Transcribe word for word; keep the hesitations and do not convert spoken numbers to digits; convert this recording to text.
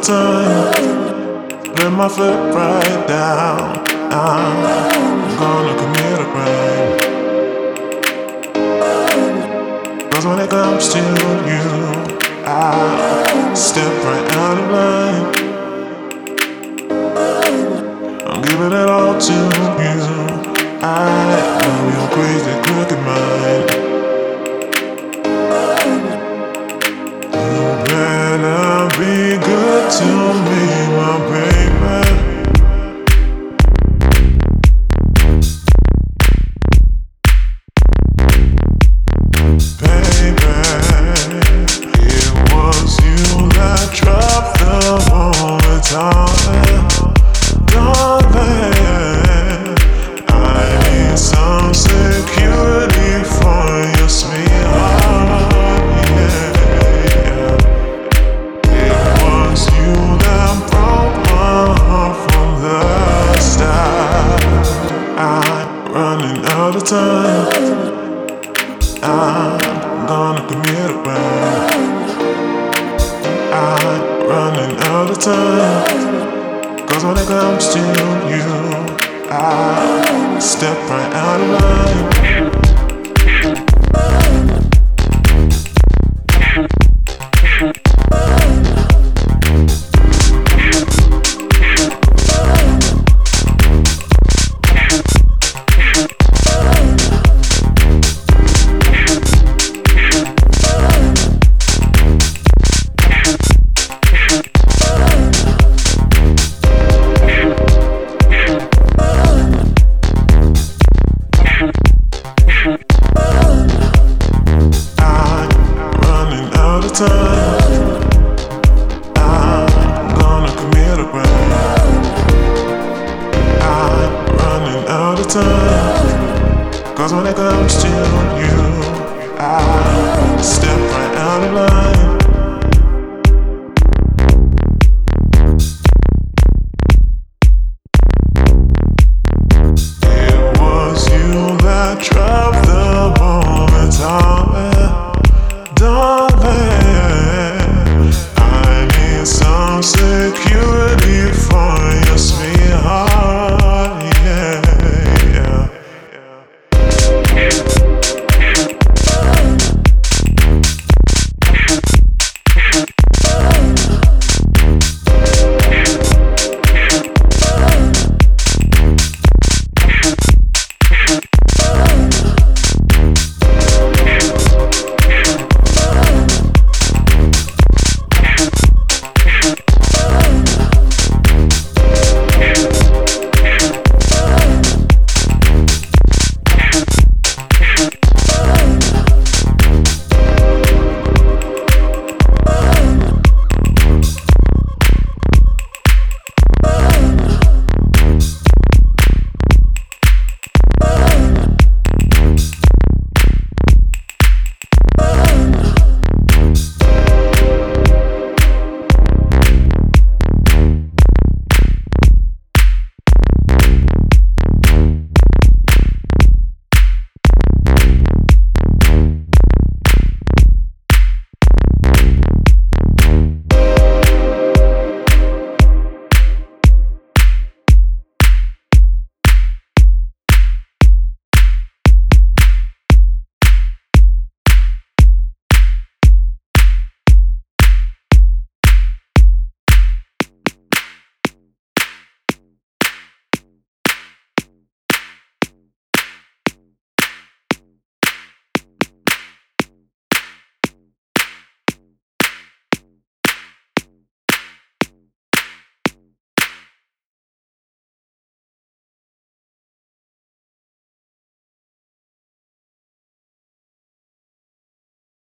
time. Let my foot right down. I'm gonna commit a crime. Cause when it comes to you, I step right out of line. I'm giving it all to you. I know your crazy crooked mind. You better be good to me, my baby. Baby, it was you that dropped the bomb, darling. Darling, I need some security for your sweetheart, yeah. It was you that broke my heart from the start. I'm running out of time. I'm gonna commit a crime. I'm running out of time. Cause when it comes to you, I step right out of line. Time. I'm gonna commit a crime. I'm running out of time. Cause when it comes to you, I step right out of line.